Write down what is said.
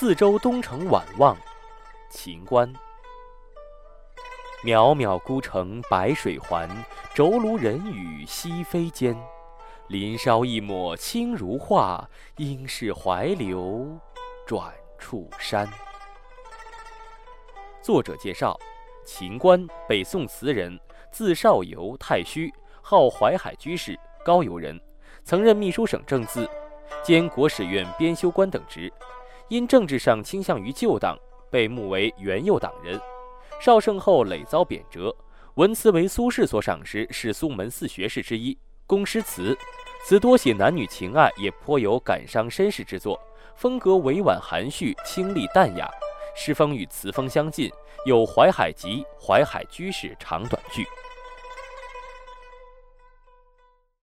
四周东城晚望，秦观。渺渺孤城白水环，轴芦人语西飞间。林梢一抹轻如画，应是怀流转处山。作者介绍：秦观，北宋词人，字少游，太虚，号淮海居士，高邮人，曾任秘书省正字，兼国史院编修官等职。因政治上倾向于旧党，被目为元右党人。绍圣后累遭贬谪，文辞为苏轼所赏识，是苏门四学士之一。公诗词，词多写男女情爱，也颇有感伤绅士之作，风格委婉含蓄，清丽淡雅，诗风与词风相近，有《淮海集》《淮海居士》长短句。